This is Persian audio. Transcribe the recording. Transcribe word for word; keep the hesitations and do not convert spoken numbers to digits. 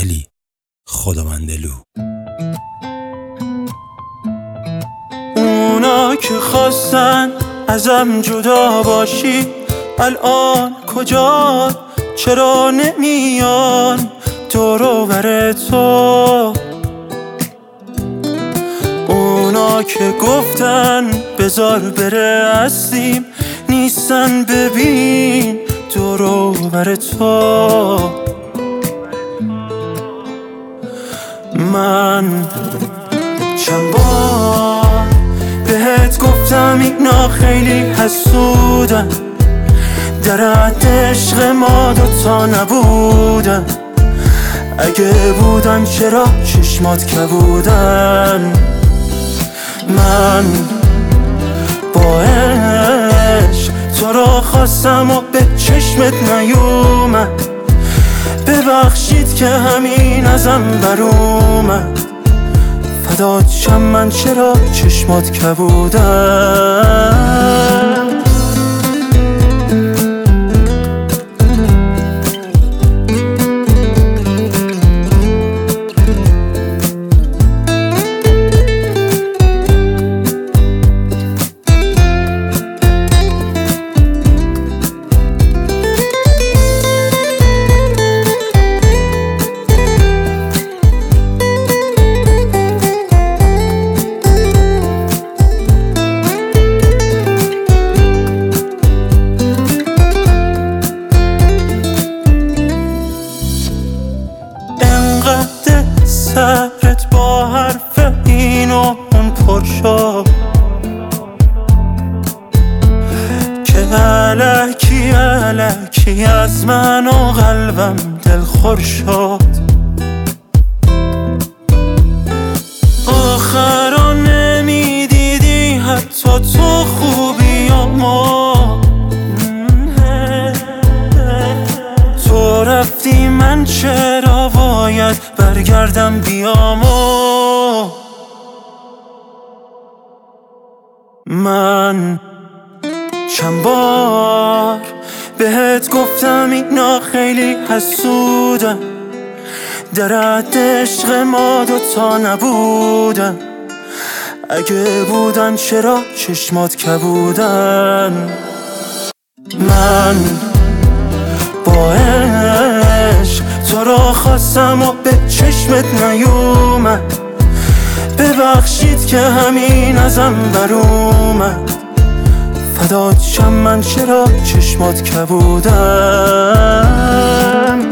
علی خداوندلو. اونا که خواستن ازم جدا باشی الان کجا؟ چرا نمیان دور و بر تو؟ اونا که گفتن بذار بره هستیم نیستن، ببین دور و بر تو. من چند بار بهت گفتم اینا خیلی حسودن، در حد عشق ما دوتا نبودن. اگه بودن چرا چشمات کبودن؟ من با عشق تو رو خواستم و به چشمت نیومد، ببخشید که همین ازم بر اومد. فدات شم من چرا چشمات کبودن؟ سرت با حرف این و اون پر شد که الکی الکی از من و قلبم دلخور شد. آخرا نمیدیدی حتی تو خوبیامو، تو رفتی من چرا باید برگردم بیامو؟ من چند بار بهت گفتم اینا خیلی حسودن، در حد عشق ما دوتا نبودن. اگه بودن چرا چشمات کبودن؟ من با عشق تو رو خواستم و به چشمت نیومد، ببخشید که همین ازم بر اومد. فدات شم من چرا چشمات کبودن؟